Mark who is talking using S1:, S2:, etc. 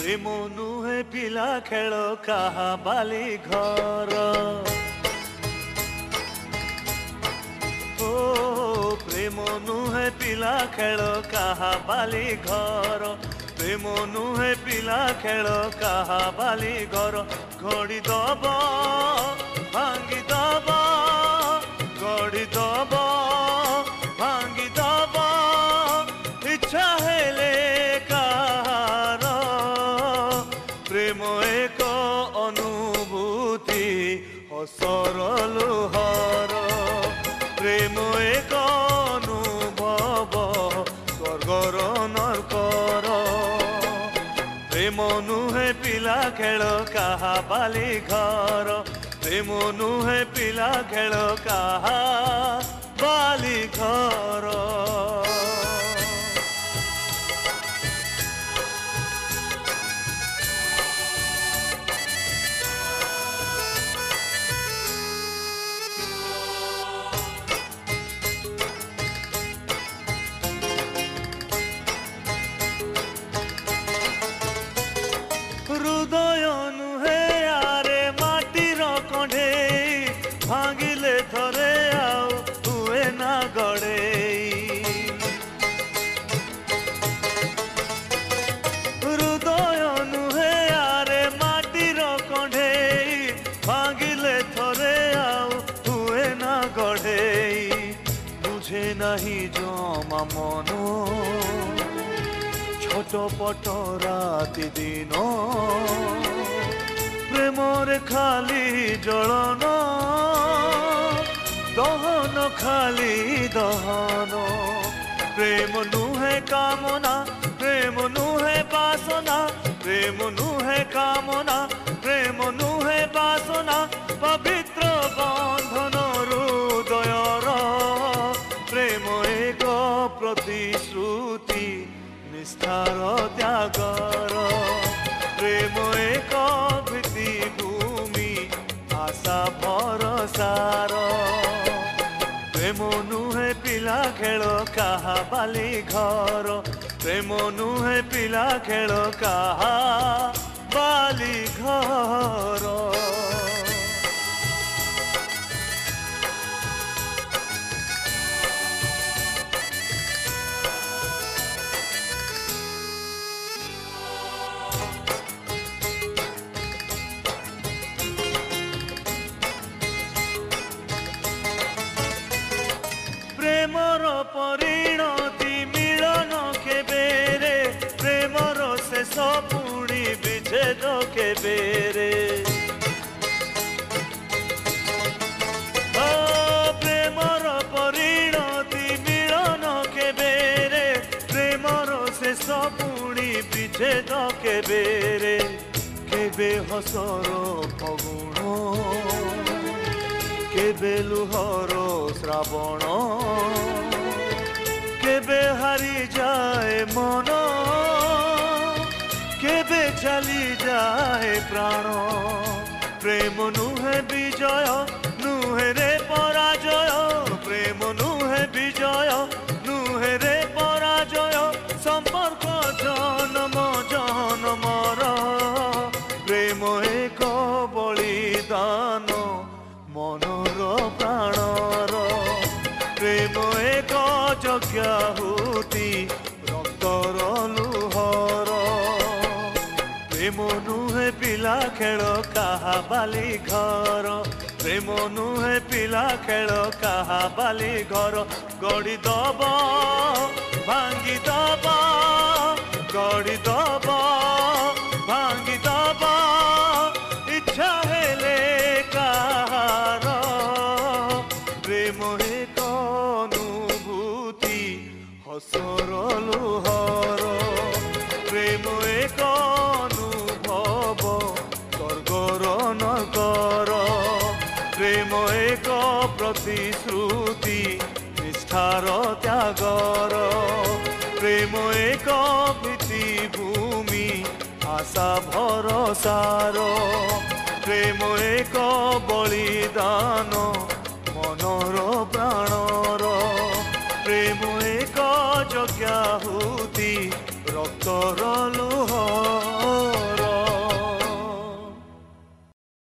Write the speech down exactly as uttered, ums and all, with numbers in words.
S1: प्रेम नुहे पिला खेल कहा बाली घर ओ प्रेम नुहे पिला खेल कहा बाली घर प्रेम नुहे पिला खेल कहा बाली घर घड़ी दब भांगी दब घड़ी दब भांगी दब इच्छा हेले कहार प्रेम एक अनुभूति हसर लुहर प्रेम एक अनुभव स्वर्गर नरकर प्रेम नुहे पिला खेल कहा बाली घर प्रेम नुहे पिला खेल कहा बाली घर हृदय नुहे आरे माटीर कंढे भांगिले थरे आउ हुए ना गड़े हृदय नुहे आरे माटीर कंढे भांगिले थरे आउ हुए ना गड़े बुझे नहीं जमा मनो छोटपट राति दिन प्रेमरे खाली जलन दहन खाली दहन प्रेम नुहे कामना प्रेम नुहे बासना प्रेम नुहे कामना प्रेम नुहे बासना पवित्र बंधन हृदयर प्रेम एक प्रतिश्रुति निष्ठार त्यागर प्रेम एक भूमि आशा भरसार प्रेम नुहे पिला खेल कहा बाली घर प्रेम नुहे पिला खेल कहा बाली घर प्रेमर परिणति मिलन केबेरे प्रेमर शेष पुणी विच्छेद केबेरे प्रेमर परिणति मिलन केबेरे प्रेमर शेष पुणी विच्छेद केबेरे केबे हसर फगुण केबे लुहर श्रावण केबे हारी जाए मन केबे चली जाए प्राण प्रेम नुहे विजय नुहे रे पराजय प्रेम नुहे विजय नुहे रे पराजय संपर्क जन्म जन्मर प्रेम एक बलिदान मनर प्राणर प्रेम एक यज्ञाहुति रक्तर लुहर प्रेम नुहे पिला खेल कहा बाली घर प्रेम नुहे पिला खेल कहा बाली घर गड़ी दब भांगी दब गड़ी दब भांगी दब इच्छा हेले कहार प्रेम एक अनुभूति हसर लुहर प्रेम एक अनुभव स्वर्गर नगर प्रेम एक प्रतिश्रुति निष्ठार त्यागर प्रेम एक भूमि आशा भरसार प्रेम एक बलिदान मनर प्राणर प्रेम एक यज्ञाहुति रक्तर